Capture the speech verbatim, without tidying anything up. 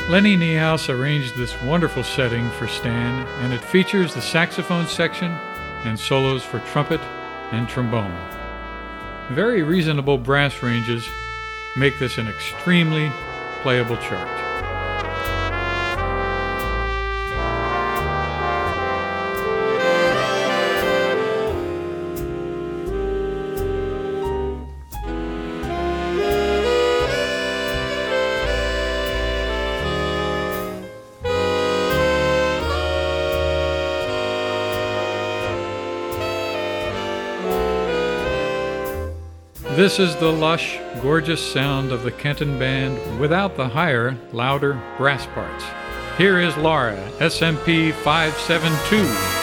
Lenny Niehaus arranged this wonderful setting for Stan, and it features the saxophone section and solos for trumpet and trombone. Very reasonable brass ranges make this an extremely playable chart. This is the lush, gorgeous sound of the Kenton Band without the higher, louder brass parts. Here is Laura, S M P five seven two.